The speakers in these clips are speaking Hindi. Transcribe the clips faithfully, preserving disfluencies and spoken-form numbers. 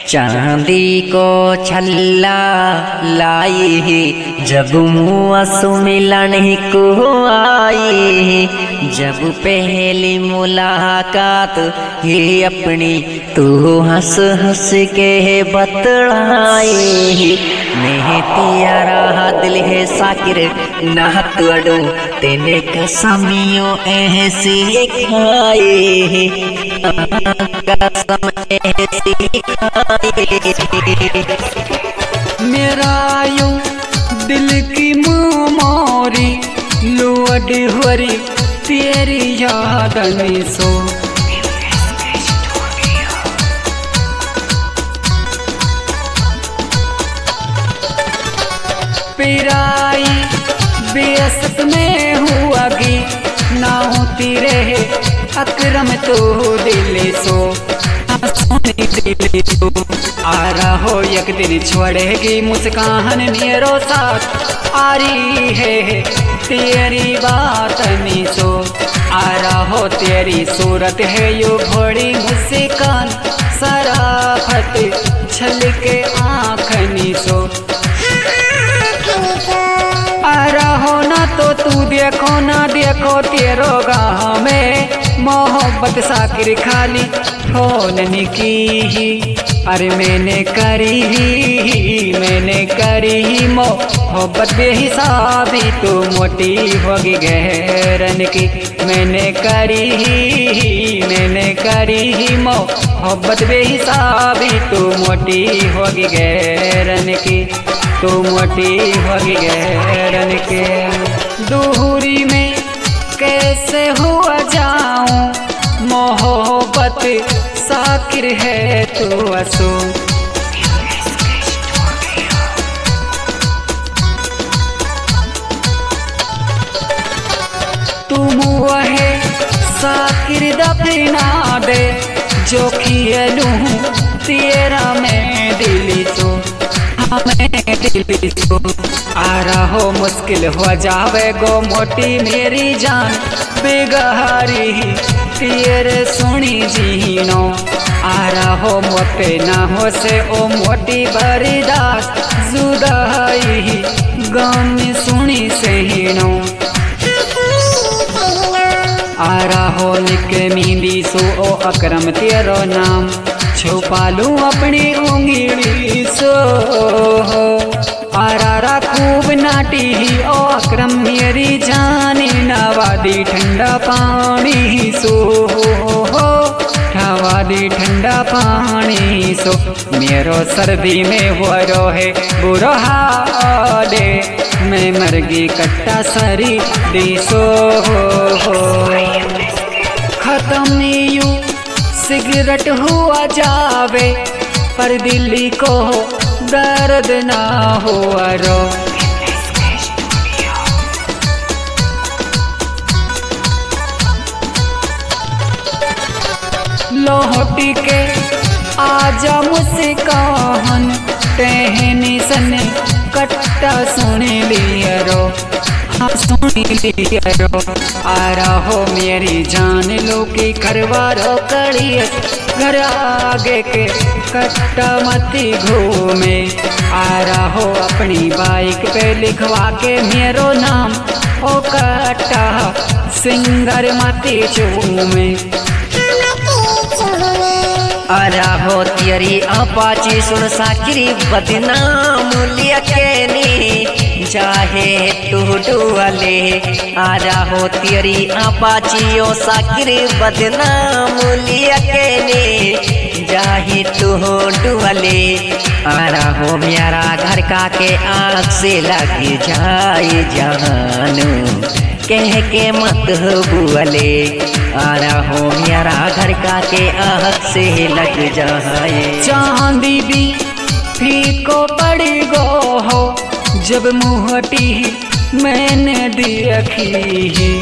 चांदी को छल्ला लाई जब मुआ सुमिलन को आई, जब पहली मुलाकात ही अपनी तू हंस हंस के बतलाई। मैं तियारा दिल है साकिर ना तोड़ो तेने कसमियों ऐसी खाए, कसम ऐसी खाए। मेरा यूं दिल की मोरी लुअड हुरी तेरी याद में सो। पिराई बेअसत में हुआ गी ना होती रहे अकरम तो दिल सो, दिल सो। आ रहो एक दिन छोड़ेगी मुस्कान मेरो साथ आ रही है तेरी बात नी सो। आ रहो तेरी सूरत है यू घोड़ी मुस्कान सराफत छल के आँख नी सो। आ रहो ना तो तू देखो ना देखो तेरो गाँव में मोहब्बत साकिर खाली फोन की ही। अरे मैंने करी ही मैंने करी ही मोहब्बत बेहिसाबी तू मोटी होगी गहरन की। मैंने करी ही मैंने करी ही मोहब्बत बेहिसाबी तू मोटी होगी गहरन की, तू मोटी होगी गहरन के। दूरी में कैसे हुआ जाऊं मोहब्बत साकिर है तू असो। तुम वह साकिर दफना दे जो खेलूं तेरा मैं दिल तो आ रहो मुश्किल हो जावे गो मोटी मेरी जान बेगहारी तेरे सुनी जीनो। आ रहो मोटे ना हो से ओ मोटी बरीदास जुदाई गम सुनी से हीनो। आ रहो निके मींदी सो ओ अकरम तेरो नाम छुपा लूं अपनी उंगली सो। आरा खूब नाटी ही ओ अकरम मेरी जानी नवादी ठंडा पानी सो, नवादी ठंडा पानी सो। मेरो सर्दी में हो रो है बुरा हाले मैं मरगी कट्टा सरी दी सो। खत्म यूं सिगरेट हुआ जावे पर दिल्ली को दर्द ना हुआ रो। लोहटी के आजा मुस्कान टहनी सन कट्टा सुन लिया रो, हाँ सुन लिया रो। आ रहो मेरी जान लो की खरवारो कड़िए घर आगे के कट्टा मती घूमे। आ रहो अपनी बाइक पे लिखवा के मेरो नाम ओ कट्टा सिंगर मती चूमे। आ रहो तेरी अपाची सुन साकिरी बदनाम लिया के नी चाहे तू डुअले। आ रहो तेरी अपाची ओ साकिरी बदनाम लिया के नी चाहे तू डुअले। आ रहो मेरा घर का के आँख से लग जाए जानू कह के मत बुअले। आ रहो मेरा घर का के आँख से लग जाए। चांदी भी फीको पड़ी गो हो जब मुहटी मैंने देखी।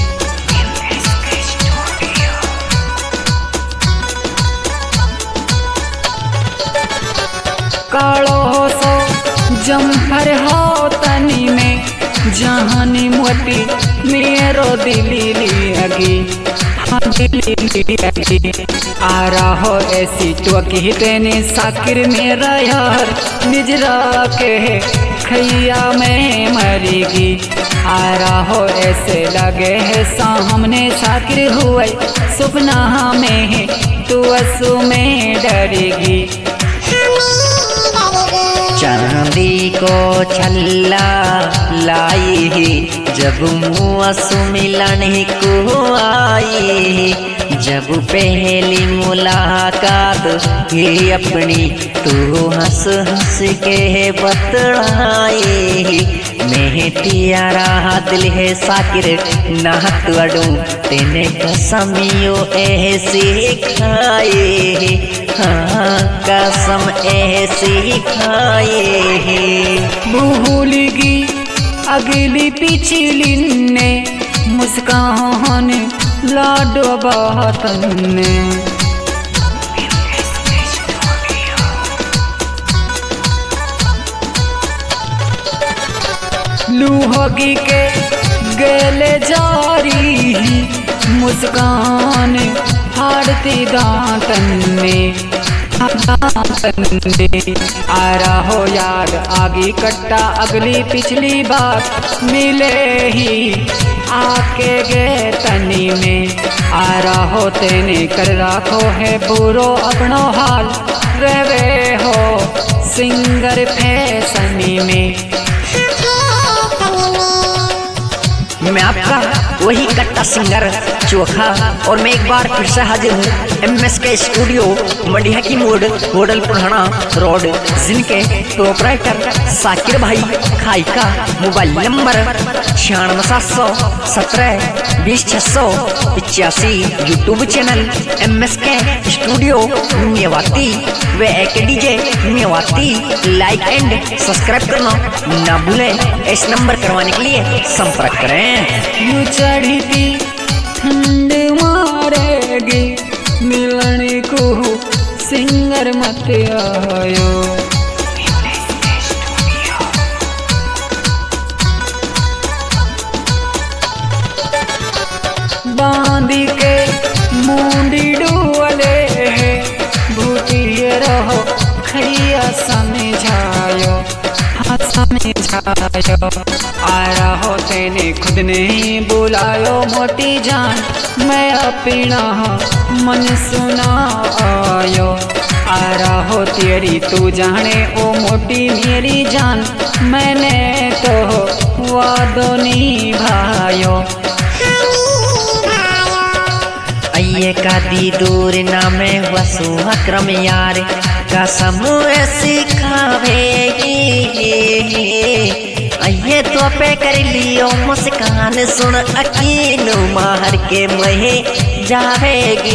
कालो सो जम्फर हो तनी में जहानी मोटी मेरो दिली लगी। आ रहो ऐसी तो की तेने साकिर मेरा यार निजरा के खैया में मरेगी। आ रहो ऐसे लगे है सामने साकिर हुए सपना में तू असु में डरेगी। चांदी को छल्ला लाई जब मुँह मिलने को आई, जब पहली मुलाकात ही अपनी तू हंस हंस के बतलाई। मैं तियारा दिल है साकिर नाहत अडू तेने कसमियो ऐसी खाए, हाँ कसम ऐसी खाए। भूलगी अगली पिछली ने मुस्कान लाडो बातन ने। लूहोगी के गले जारी मुस्कान हारती दांतन में आ रहो याद आगे कट्टा अगली पिछली बात मिले ही आके गे तनी में। आ रहो तेने कर राखो है पूरो अपनो हाल रहे हो सिंगर फैसनी में। मैं आपका वही कट्टा सिंगर चोखा और मैं एक बार फिर से हाजिर हूँ M S K studio Mandiya की मोड़ होटल पुराना रोड, जिनके प्रोपराइटर साकिर भाई खाई का मोबाइल नंबर छियानवे सात सौ सत्रह बीस छह सौ पिचासी। YouTube channel M S K studio Mewati व एक DJ Mewati. Like and subscribe करना ना भूलें। इस नंबर करवाने के लिए संपर्क करें। यू चढ़ती ठंड मारेगी मिलने को सिंगर मत आयो। बांधी के मुंडी डुअले है भूती रहो खैया समझायो समझायो। आ रहो तेने खुद ने बुलायो मोटी जान मैं अपना मन सुना आयो। आ रहो तेरी तू जाने ओ मोटी मेरी जान मैंने तो वादो निभायो। अये का दी दूर ना में वसु अक्रम यार कसम ऐसी खावेगी। अये तो पे कर लियो मुस्कान सुन अकीन माहर के महे जावेगी,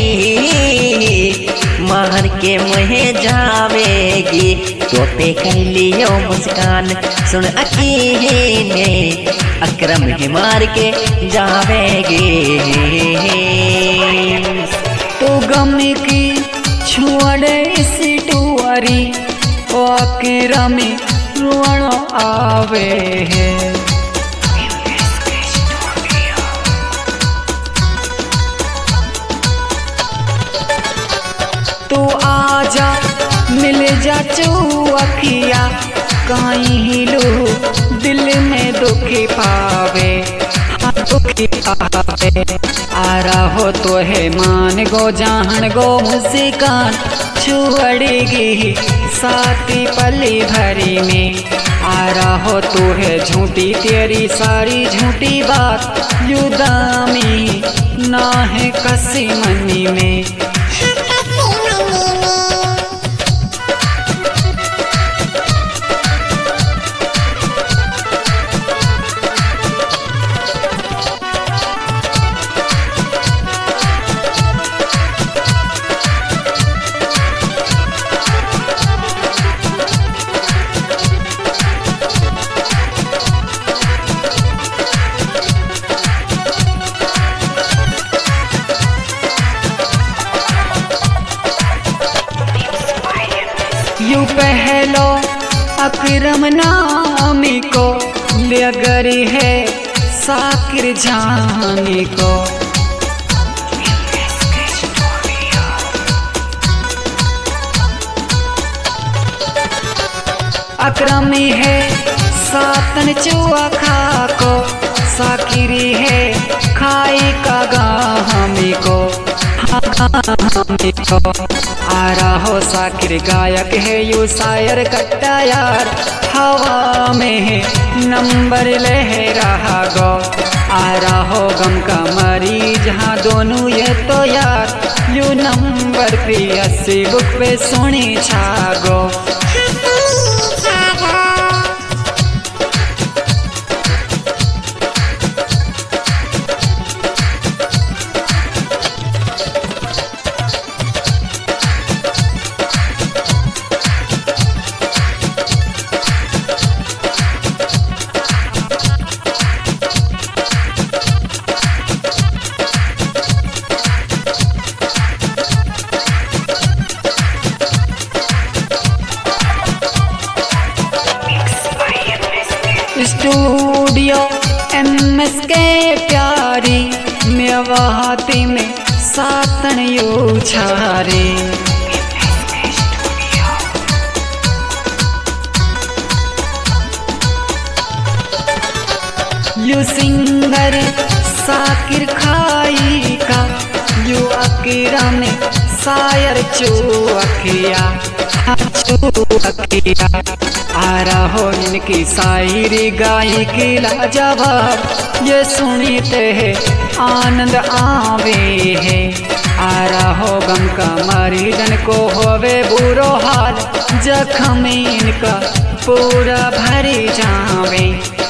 माहर के महे जावेगी। तो पे कर लियो मुस्कान सुन अकीन अक्रम ही मार के जावेगी। तो गम की छुअड़े इसी टुआरी ओ अकेरा में रुआनो आवे है। तू आजा मिल जा चुअखिया कहीं लो दिल में दुखी पावे दुखी पावे। आ रहो तो है मान गो जान गो मुस्कान छुअड़ेगी साथी पली भरी में। आ रहो तो है झूठी तेरी सारी झूठी बात युदामी ना है कसी मनी में। यू पहलो अकरम नामी को लगरी है साकिर जानी को। अक्रमी है सातन चुआ खा को साकिरी है खाई का गामी को हमी को आ रहो साकिर गायक है यू शायर कट्टा यार हवा में नंबर ले रहा गो आ रहो गम का मरीज हाँ दोनों ये तो यार यू नंबर प्रियसी बुक पे सुनी छागो स्टूडियो एम एस के प्यारी मेवाती में सातन यू छारी यू सिंगर साकिर खाई का यू अकीरा में शायर चुअखिया आ रहो इनकी शायरी गाई की लाजवाब ये सुनते है आनंद आवे है आ रहो गम का मरीजन को होवे बुरो हाल जख्म इनका पूरा भरी जावे।